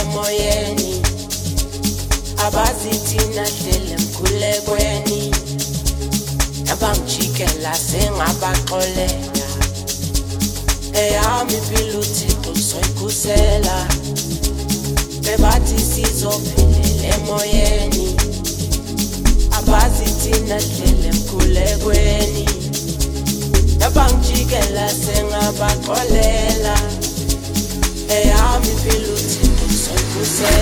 emoyeni abazithi nahlele mkhulekweni abangijikela sengabaxolela eyami impilo uThixo soyikhusela bebathi sizophelela emoyeni abazithi nahlele mkhulekweni abangijikela sengabaxolela eyami impilo uThixo soyikhusela